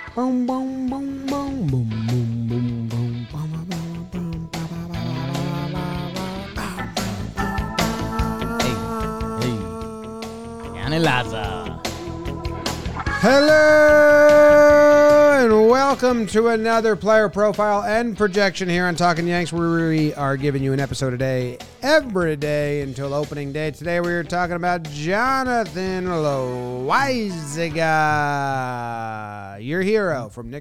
Boom, boom, boom, boom, boom, boom, boom, boom, Yanni Laza. Hello and welcome to another player profile and projection here on Talking Yanks, where we are giving you an episode a day every day until opening day. Today we are talking about Jonathan Loaizaga, your hero from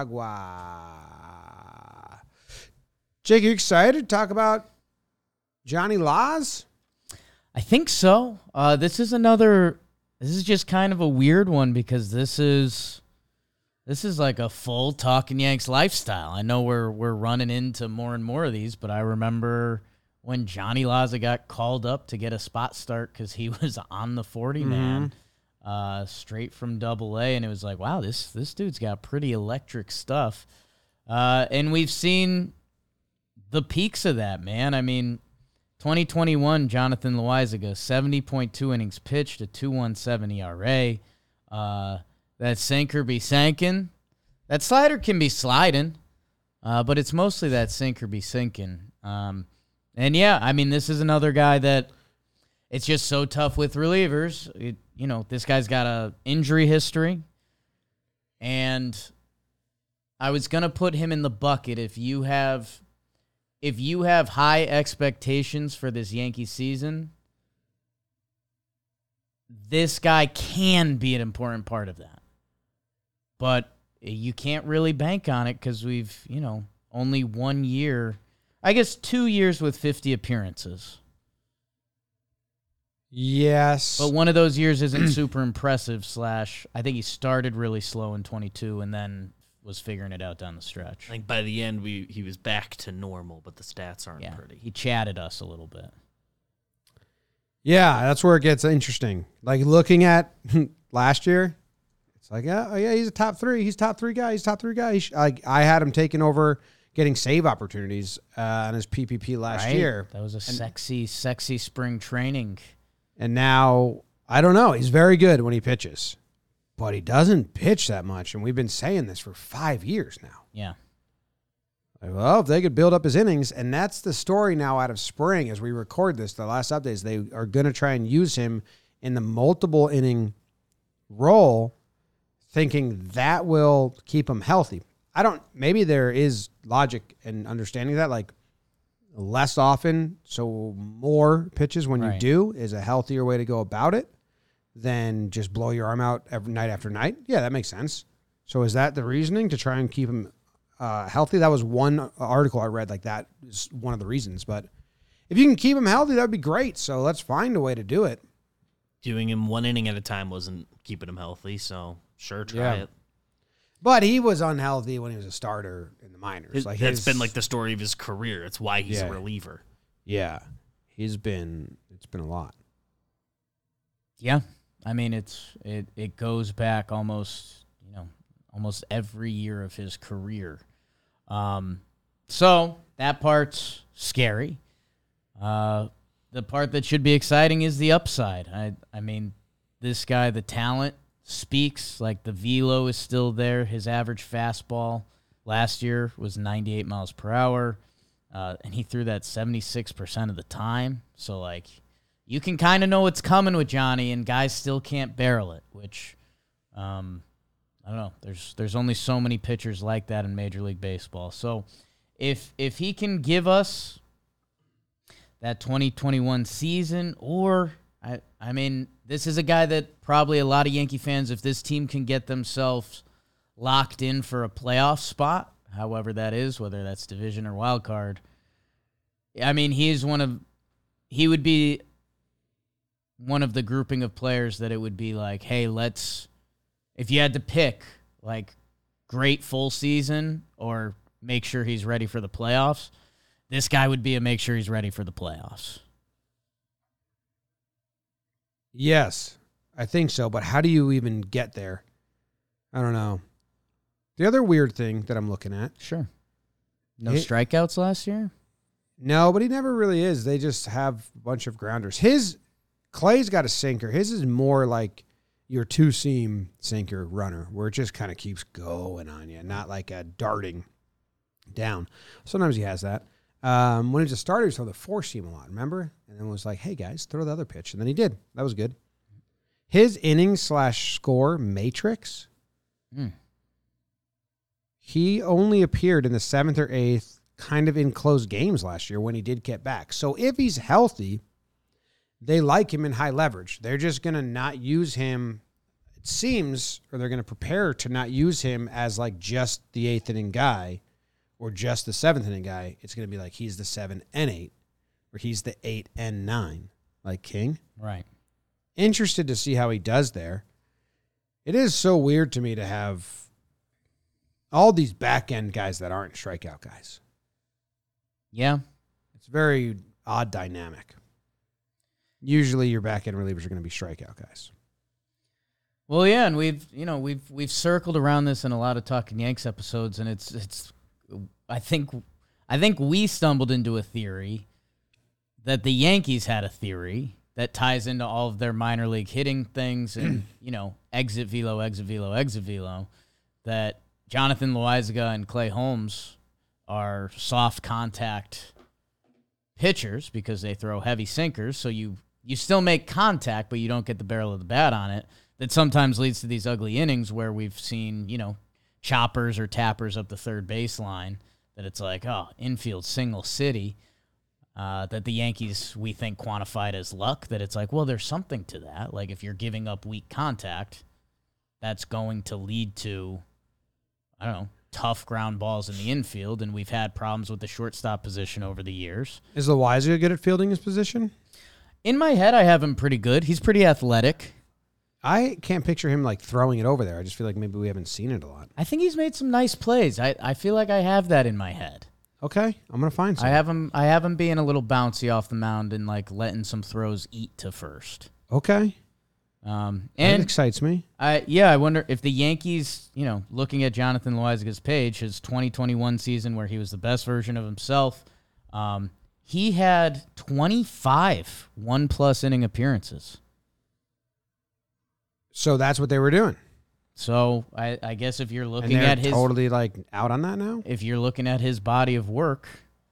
Nicaragua. Jake, you excited to talk about Johnny Laz? I think so. This is just kind of a weird one because this is like a full Talking Yanks lifestyle. I know we're running into more and more of these, but I remember when Johnny Laza got called up to get a spot start because he was on the 40-man, straight from Double-A, and it was like, wow, this dude's got pretty electric stuff. And we've seen the peaks of that, man. I mean, 2021, Jonathan Loaizaga, 70.2 innings pitched, a 2.17 ERA. That sinker be sinking. That slider can be sliding, but it's mostly that sinker be sinking. And yeah, I mean, this is another guy that it's just so tough with relievers. This guy's got a injury history, and I was gonna put him in the bucket if you have high expectations for this Yankee season. This guy can be an important part of that. But you can't really bank on it because we've, only 1 year, I guess 2 years with 50 appearances. Yes. But one of those years isn't super impressive / I think he started really slow in 22 and then was figuring it out down the stretch. I think by the end, he was back to normal, but the stats aren't pretty. He chatted us a little bit. Yeah, that's where it gets interesting. Like looking at last year, it's like, yeah, he's a top three. He's top three guy. I had him taking over getting save opportunities on his PPP last year. That was a sexy spring training. And now, I don't know. He's very good when he pitches, but he doesn't pitch that much. And we've been saying this for 5 years now. Yeah. Well, if they could build up his innings, and that's the story now out of spring as we record this, the last updates, they are going to try and use him in the multiple inning role, thinking that will keep him healthy. Maybe there is logic in understanding that, like less often, so more pitches when you do is a healthier way to go about it than just blow your arm out every night after night. Yeah, that makes sense. So is that the reasoning to try and keep him healthy? That was one article I read, like that is one of the reasons. But if you can keep him healthy, that would be great. So let's find a way to do it. Doing him 1 inning at a time wasn't keeping him healthy, so sure, try it. But he was unhealthy when he was a starter in the minors. That's been like the story of his career. It's why he's a reliever. Yeah, it's been a lot. Yeah, I mean it goes back almost every year of his career. So that part's scary. The part that should be exciting is the upside. I mean, this guy, the talent speaks. Like the velo is still there. His average fastball last year was 98 miles per hour, and he threw that 76% of the time. So like, you can kind of know what's coming with Johnny, and guys still can't barrel it. Which, I don't know. There's only so many pitchers like that in Major League Baseball. So if he can give us that 2021 season, or I mean, this is a guy that probably a lot of Yankee fans, if this team can get themselves locked in for a playoff spot, however that is, whether that's division or wild card, I mean, he would be one of the grouping of players that it would be like, hey, if you had to pick, like, great full season or make sure he's ready for the playoffs, this guy would be a make sure he's ready for the playoffs. Yes, I think so. But how do you even get there? I don't know. The other weird thing that I'm looking at. Sure. No strikeouts last year? No, but he never really is. They just have a bunch of grounders. Clay's got a sinker. His is more like your two-seam sinker runner where it just kind of keeps going on you, not like a darting down. Sometimes he has that. When he was a starter, he saw the four-seam a lot, remember? And then was like, hey, guys, throw the other pitch. And then he did. That was good. His inning/score matrix, he only appeared in the 7th or 8th, kind of in close games last year when he did get back. So if he's healthy, they like him in high leverage. They're just going to not use him, it seems, or they're going to prepare to not use him as like just the 8th inning guy or just the 7th inning guy. It's going to be like he's the 7 and 8 or he's the 8 and 9 like King. Right. Interested to see how he does there. It is so weird to me to have all these back-end guys that aren't strikeout guys. Yeah. It's a very odd dynamic. Usually your back-end relievers are going to be strikeout guys. Well, yeah, and we've circled around this in a lot of Talking Yanks episodes, and it's I think we stumbled into a theory that the Yankees had a theory that ties into all of their minor league hitting things and, exit velo, that Jonathan Loaizaga and Clay Holmes are soft contact pitchers because they throw heavy sinkers, so you still make contact, but you don't get the barrel of the bat on it. That sometimes leads to these ugly innings where we've seen, choppers or tappers up the third baseline, that it's like, infield single city, that the Yankees, we think, quantified as luck, that it's like, well, there's something to that. Like, if you're giving up weak contact, that's going to lead to, tough ground balls in the infield, and we've had problems with the shortstop position over the years. Is Loaizaga good at fielding his position? In my head, I have him pretty good. He's pretty athletic. I can't picture him like throwing it over there. I just feel like maybe we haven't seen it a lot. I think he's made some nice plays. I feel like I have that in my head. Okay, I'm gonna find some. I have him being a little bouncy off the mound and like letting some throws eat to first. Okay, and that excites me. I wonder if the Yankees, looking at Jonathan Loaizaga's page, his 2021 season where he was the best version of himself, he had 25 1+ inning appearances. So that's what they were doing. So I guess if you're looking and at his totally like out on that now, if you're looking at his body of work,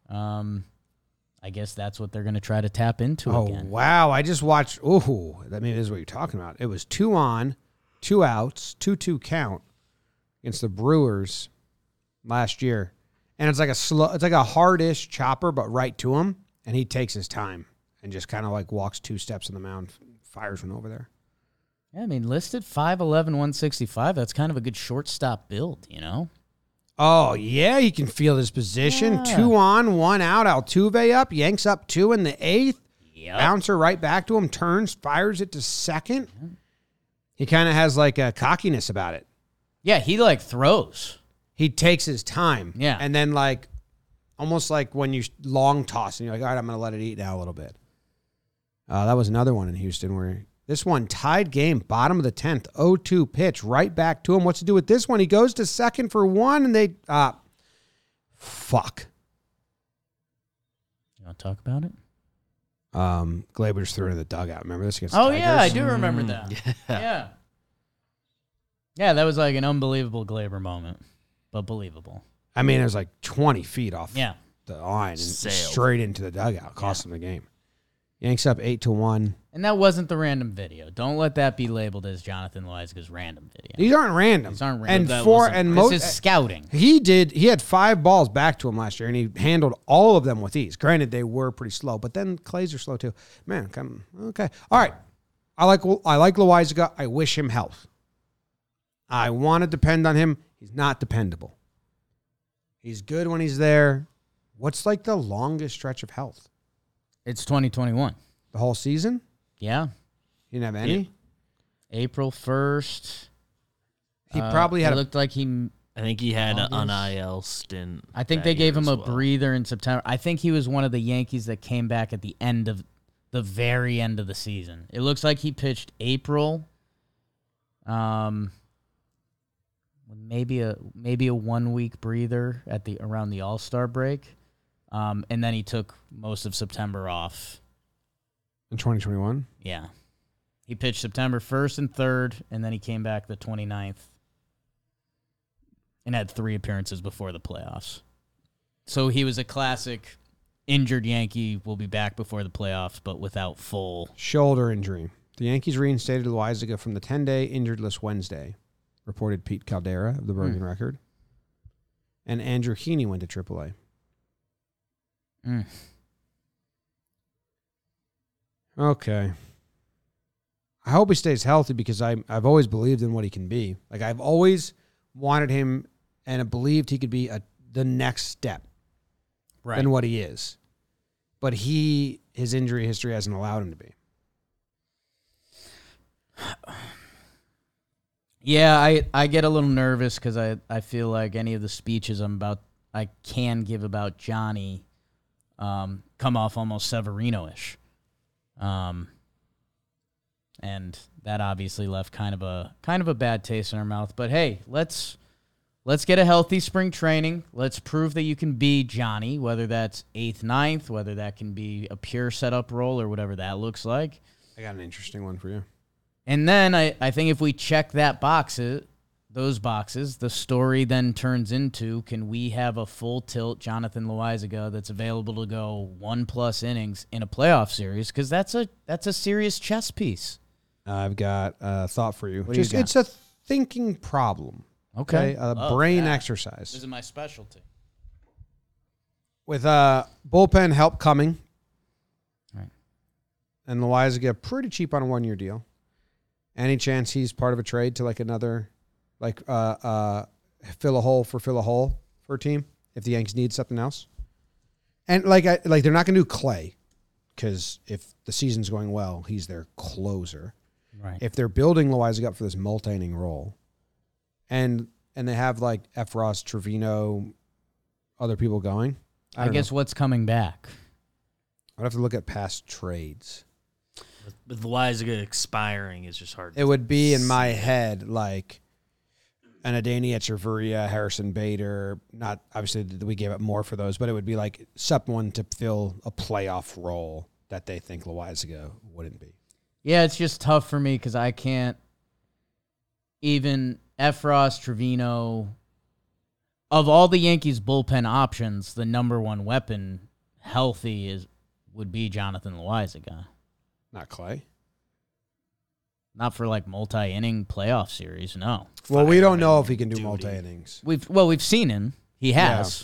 I guess that's what they're going to try to tap into again. Oh wow! I just watched. Oh, that maybe is what you're talking about. It was 2 on, 2 outs, 2-2 count against the Brewers last year, and it's like a hardish chopper, but right to him, and he takes his time and just kind of like walks 2 steps on the mound, fires one over there. Yeah, I mean, listed 5'11", 165. That's kind of a good shortstop build, Oh, yeah, he can field his position. Yeah. 2 on, 1 out. Altuve up, yanks up 2 in the 8th. Yep. Bouncer right back to him, turns, fires it to second. He kind of has like a cockiness about it. Yeah, he like throws. He takes his time. Yeah. And then like, almost like when you long toss and you're like, all right, I'm going to let it eat now a little bit. That was another one in Houston where this one tied game, bottom of the 10th, 0-2 pitch, right back to him. What's to do with this one? He goes to second for 1, and they, fuck. You want to talk about it? Gleyber's threw it in the dugout. Remember this against the Oh, Tigers? yeah, I do remember that. Yeah. Yeah, that was like an unbelievable Gleyber moment, but believable. I mean, it was like 20 feet off Yeah. the line and Sailed. straight into the dugout. Cost him the game. Yanks up 8-1. And that wasn't the random video. Don't let that be labeled as Jonathan Loaizaga's random video. These aren't random. These aren't random. This is scouting. He had 5 balls back to him last year, and he handled all of them with ease. Granted, they were pretty slow, but then Clays are slow too. Man, okay. All right. I like Loaizaga. I wish him health. I want to depend on him. He's not dependable. He's good when he's there. What's like the longest stretch of health? It's 2021. The whole season? Yeah. He didn't have any? Yeah. April 1st. He probably had it looked like he... I think he had an August. IL stint. I think that they gave year him as a well. breather in September. I think he was one of the Yankees that came back at the end of the very end of the season. It looks like he pitched April. Maybe a 1 week breather at around the All-Star break. And then he took most of September off. in 2021. Yeah. He pitched September 1st and 3rd, and then he came back the 29th and had 3 appearances before the playoffs. So he was a classic injured Yankee, will be back before the playoffs, but without full. Shoulder injury. The Yankees reinstated Loaisiga from the 10-day injured list Wednesday, reported Pete Caldera of the Bergen Record. And Andrew Heaney went to AAA. Okay. I hope he stays healthy because I've always believed in what he can be. Like, I've always wanted him and believed he could be the next step than what he is. But his injury history hasn't allowed him to be. Yeah, I get a little nervous because I feel like any of the speeches I can give about Johnny come off almost Severino-ish. And that obviously left kind of a bad taste in our mouth. But hey, let's get a healthy spring training. Let's prove that you can be Johnny, whether that's 8th, 9th, whether that can be a pure setup role or whatever that looks like. I got an interesting one for you. And then I think if we check those boxes, the story then turns into, can we have a full tilt Jonathan Loaisiga that's available to go 1+ innings in a playoff series? Because that's a serious chess piece. I've got a thought for you. What do you got? It's a thinking problem. Okay. A brain exercise. This is my specialty. With bullpen help coming. Right. And Loaisiga pretty cheap on a 1-year deal. Any chance he's part of a trade to like another, like fill a hole for a team if the Yankees need something else? And like they're not going to do Clay because if the season's going well, he's their closer. Right. If they're building Loaisiga up for this multi-inning role, and they have like Efros, Trevino, other people going, I guess what's coming back? I'd have to look at past trades. With Loaisiga expiring, it's just hard. It would be in my head like an Adani Echeverria, Harrison Bader. Not obviously we gave up more for those, but it would be like someone to fill a playoff role that they think Loaisiga wouldn't be. Yeah, it's just tough for me because I can't even Efros, Trevino. Of all the Yankees bullpen options, the number one weapon healthy would be Jonathan Loaisiga. Not Clay. Not for like multi-inning playoff series, no. Well, we don't know if he can do multi-innings. We've seen him. He has.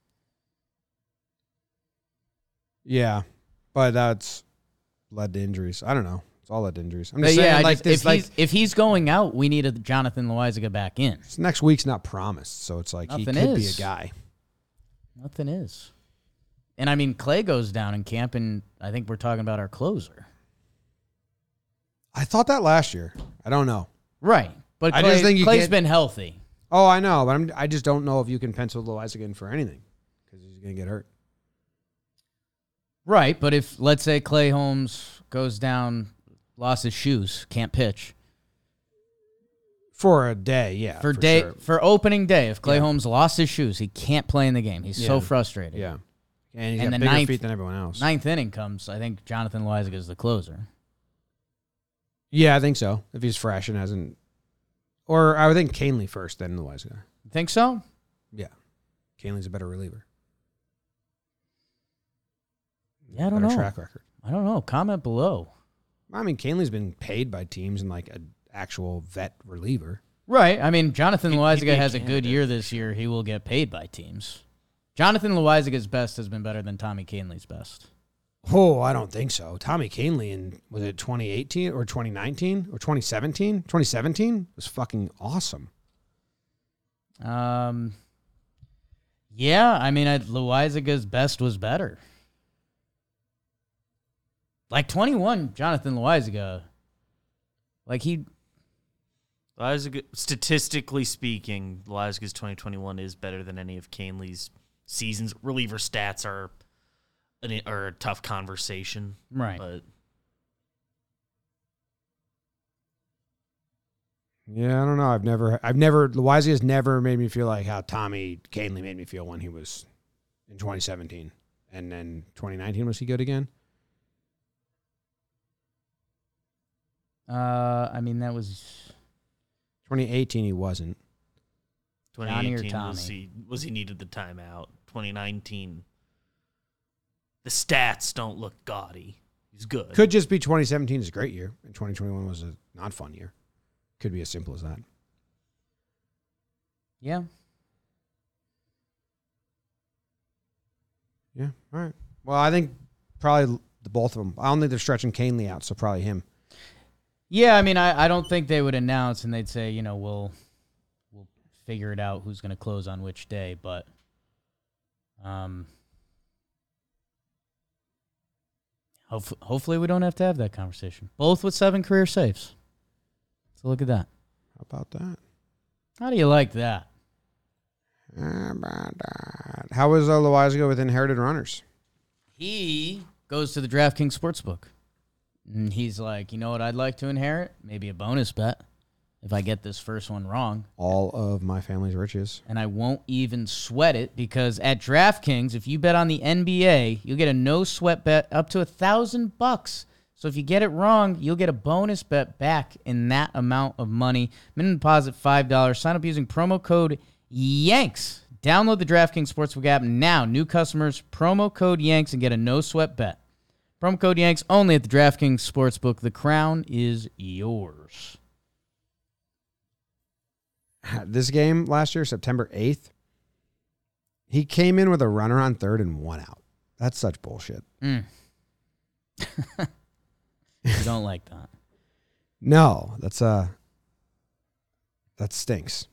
Yeah, but that's led to injuries. I don't know. It's all led to injuries. I'm just saying, if he's going out, we need a Jonathan Loaisiga back in. Next week's not promised, so it's like Nothing he could be is. a guy. Nothing is. And I mean, Clay goes down in camp, and I think we're talking about our closer. I thought that last year. I don't know. Right. But I just think Clay's been healthy. Oh, I know, but I just don't know if you can pencil Loaisiga in for anything because he's going to get hurt. Right, but if, let's say, Clay Holmes goes down, lost his shoes, can't pitch. For a day, yeah. For opening day, if Clay Holmes lost his shoes, he can't play in the game. He's so frustrated. Yeah. And he's And got the bigger feet than everyone else. 9th inning comes, I think Jonathan Loaisiga is the closer. Yeah, I think so. If he's fresh and hasn't... Or I would think Canely first, then Loaisiga. Think so? Yeah. Canely's a better reliever. Yeah, I don't know. Track record. I don't know. Comment below. I mean, Canely's been paid by teams and like an actual vet reliever. Right. I mean, Jonathan Loaisiga has a good year this year. He will get paid by teams. Jonathan Loaisiga's best has been better than Tommy Canely's best. Oh, I don't think so. Tommy Canely in, was it 2018 or 2019 or 2017? 2017 was fucking awesome. Yeah, I mean, Loaisiga's best was better. Like 21, Jonathan Loaisiga. Like Loaisiga, statistically speaking, Loaisiga's 2021 is better than any of Canely's seasons. Reliever stats are a tough conversation, right? But yeah, I don't know. I've never. Loaisiga's never made me feel like how Tommy Canely made me feel when he was in 2017, and then 2019 was he good again? I mean, that was 2018, he wasn't. Johnny or 2018 was he needed the timeout. 2019, the stats don't look gaudy. He's good. Could just be 2017 is a great year, and 2021 was a not fun year. Could be as simple as that. yeah. Yeah. All right. Well, I think probably the both of them. I don't think they're stretching Canely out, so probably him. Yeah, I mean, I don't think they would announce and they'd say, we'll figure it out who's going to close on which day, but hopefully we don't have to have that conversation. Both with 7 career saves. So look at that. How about that? How do you like that? How about that? How was Loizaga with inherited runners? He goes to the DraftKings Sportsbook. And he's like, you know what I'd like to inherit? Maybe a bonus bet if I get this first one wrong. All of my family's riches. And I won't even sweat it because at DraftKings, if you bet on the NBA, you'll get a no-sweat bet up to $1,000. So if you get it wrong, you'll get a bonus bet back in that amount of money. Minimum deposit $5. Sign up using promo code YANKS. Download the DraftKings Sportsbook app now. New customers, promo code YANKS and get a no-sweat bet. Promo code YANKS only at the DraftKings Sportsbook. The crown is yours. This game last year, September 8th, he came in with a runner on third and 1 out. That's such bullshit. You don't like that. No, that stinks.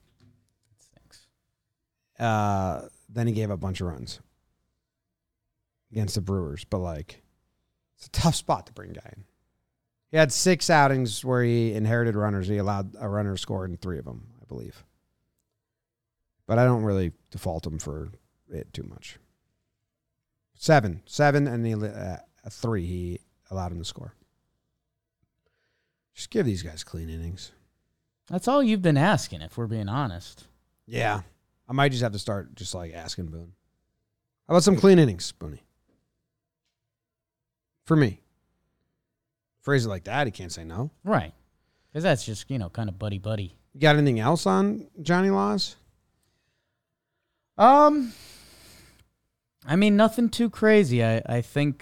Then he gave up a bunch of runs against the Brewers, but it's a tough spot to bring a guy in. He had 6 outings where he inherited runners. He allowed a runner to score in 3 of them, I believe. But I don't really default him for it too much. 7, and 3 he allowed him to score. Just give these guys clean innings. That's all you've been asking, if we're being honest. Yeah. I might just have to start just asking Boone. How about some clean innings, Booney? For me. Phrase it like that, he can't say no. Right. Because that's just, kind of buddy-buddy. You got anything else on Johnny Laws? I mean, nothing too crazy. I think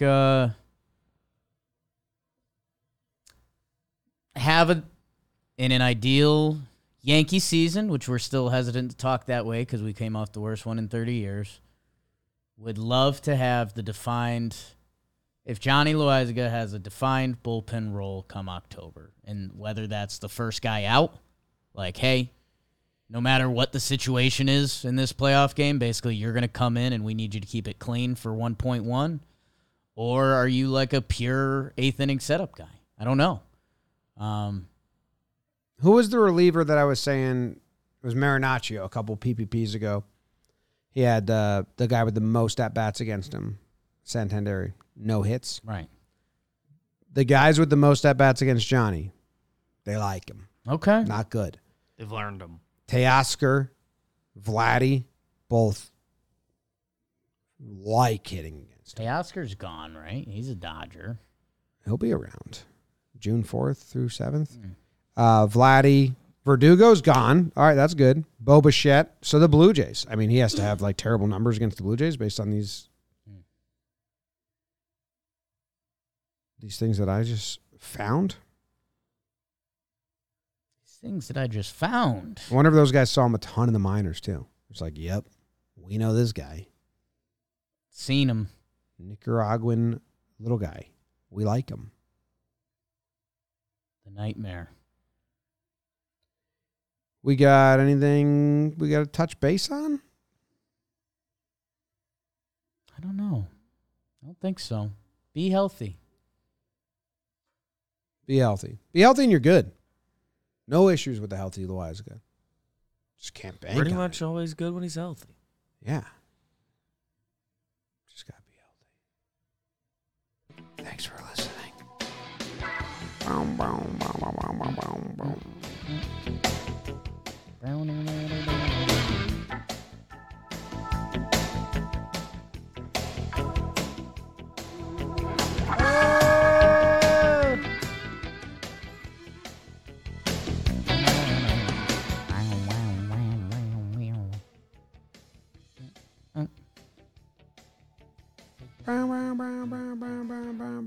in an ideal Yankee season, which we're still hesitant to talk that way because we came off the worst one in 30 years, would love to have the defined, if Johnny Loizaga has a defined bullpen role come October, and whether that's the first guy out, like, hey, no matter what the situation is in this playoff game, basically you're going to come in and we need you to keep it clean for 1.1, or are you like a pure 8th inning setup guy? I don't know. Who was the reliever that I was saying? It was Marinaccio a couple PPPs ago. He had the guy with the most at-bats against him, Santander. No hits. Right. The guys with the most at-bats against Johnny, they like him. Okay. Not good. They've learned him. Teoscar, Vladdy, both like hitting against him. Teoscar's gone, right? He's a Dodger. He'll be around June 4th through 7th. Vladdy, Verdugo's gone. All right, that's good. Bo Bichette. So the Blue Jays. I mean, he has to have terrible numbers against the Blue Jays based on these things that I just found. Things that I just found. I wonder if those guys saw him a ton in the minors too. It's like, yep, we know this guy. Seen him. Nicaraguan little guy. We like him. The nightmare. We got anything we got to touch base on? I don't know. I don't think so. Be healthy. Be healthy. Be healthy and you're good. No issues with the healthy Loizaga. Just can't bank Pretty on much it. always good when he's healthy. Yeah. Just got to be healthy. Thanks for listening. Boom, boom, boom, boom, boom, boom, boom. Bow, bow, bow, bow, bow, bow, bow,